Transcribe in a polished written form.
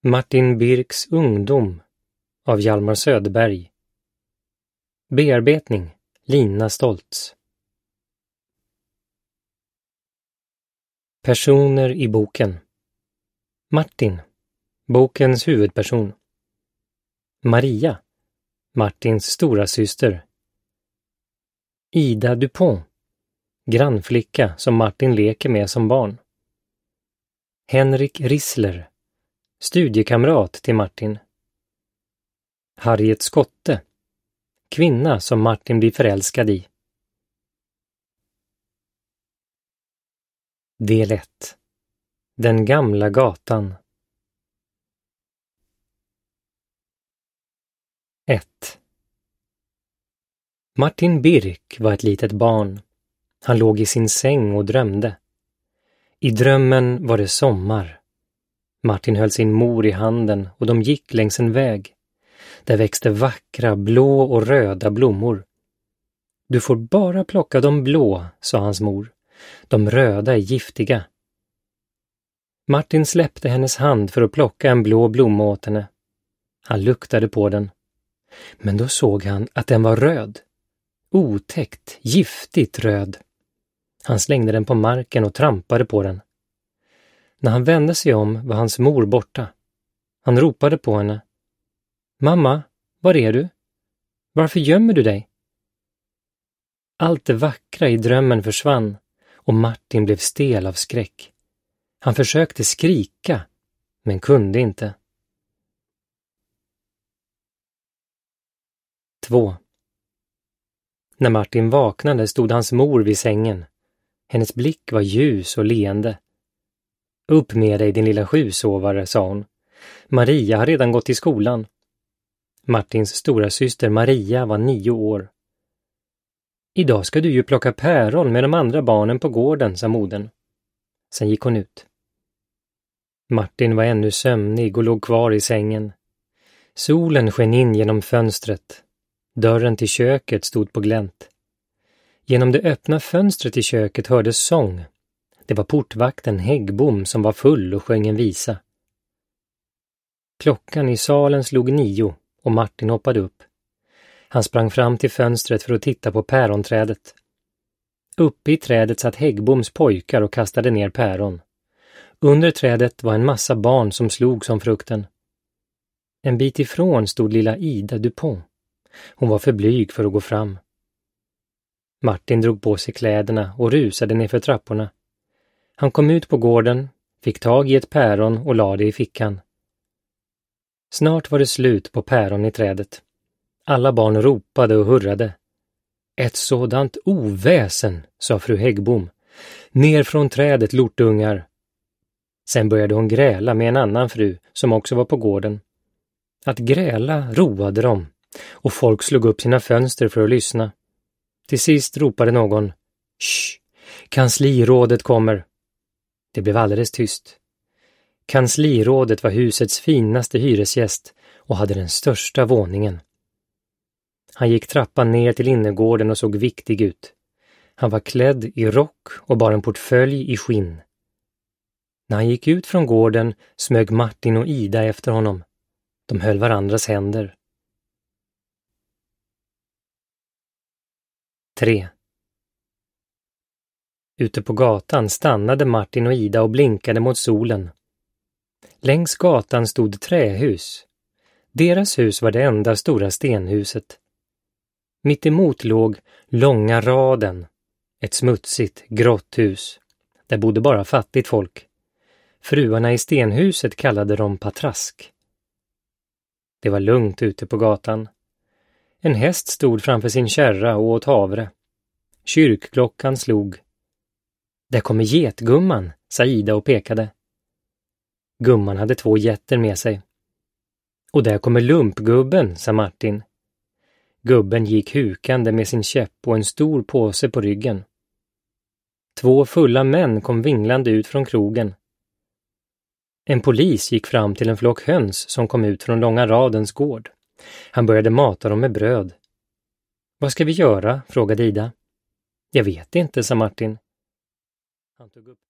Martin Birks ungdom av Hjalmar Söderberg. Bearbetning Lina Stoltz. Personer i boken. Martin, bokens huvudperson. Maria, Martins stora syster. Ida Dupont, grannflicka som Martin leker med som barn. Henrik Rissler, studiekamrat till Martin. Harriet Skotte, kvinna som Martin blir förälskad i. Del 1. Den gamla gatan. 1. Martin Birk var ett litet barn. Han låg i sin säng och drömde. I drömmen var det sommar. Martin höll sin mor i handen och de gick längs en väg. Där växte vackra blå och röda blommor. Du får bara plocka de blå, sa hans mor. De röda är giftiga. Martin släppte hennes hand för att plocka en blå blomma åt henne. Han luktade på den. Men då såg han att den var röd. Otäckt, giftigt röd. Han slängde den på marken och trampade på den. När han vände sig om var hans mor borta. Han ropade på henne. Mamma, var är du? Varför gömmer du dig? Allt det vackra i drömmen försvann och Martin blev stel av skräck. Han försökte skrika, men kunde inte. 2. När Martin vaknade stod hans mor vid sängen. Hennes blick var ljus och leende. Upp med dig din lilla sjusovare, sa hon. Maria har redan gått i skolan. Martins stora syster Maria var 9 år. Idag ska du ju plocka päron med de andra barnen på gården, sa modern. Sen gick hon ut. Martin var ännu sömnig och låg kvar i sängen. Solen sken in genom fönstret. Dörren till köket stod på glänt. Genom det öppna fönstret i köket hördes sång. Det var portvakten Häggbom som var full och sjöng en visa. Klockan i salen slog 9 och Martin hoppade upp. Han sprang fram till fönstret för att titta på päronträdet. Uppe i trädet satt Häggboms pojkar och kastade ner päron. Under trädet var en massa barn som slog som frukten. En bit ifrån stod lilla Ida Dupont. Hon var för blyg för att gå fram. Martin drog på sig kläderna och rusade ner för trapporna. Han kom ut på gården, fick tag i ett päron och lade det i fickan. Snart var det slut på päron i trädet. Alla barn ropade och hurrade. Ett sådant oväsen, sa fru Häggbom. Ner från trädet, lortungar. Sen började hon gräla med en annan fru som också var på gården. Att gräla roade dem och folk slog upp sina fönster för att lyssna. Till sist ropade någon. Shh, kanslirådet kommer. Det blev alldeles tyst. Kanslirådet var husets finaste hyresgäst och hade den största våningen. Han gick trappan ner till innergården och såg viktig ut. Han var klädd i rock och bar en portfölj i skinn. När han gick ut från gården smög Martin och Ida efter honom. De höll varandras händer. 3. Ute på gatan stannade Martin och Ida och blinkade mot solen. Längs gatan stod trähus. Deras hus var det enda stora stenhuset. Mitt emot låg Långa raden, ett smutsigt, grått hus. Där bodde bara fattigt folk. Fruarna i stenhuset kallade dem patrask. Det var lugnt ute på gatan. En häst stod framför sin kärra och åt havre. Kyrkklockan slog. Där kommer getgumman, sa Ida och pekade. Gumman hade 2 getter med sig. Och där kommer lumpgubben, sa Martin. Gubben gick hukande med sin käpp och en stor påse på ryggen. 2 fulla män kom vinglande ut från krogen. En polis gick fram till en flock höns som kom ut från Långa radens gård. Han började mata dem med bröd. Vad ska vi göra? Frågade Ida. Jag vet inte, sa Martin. Han tog upp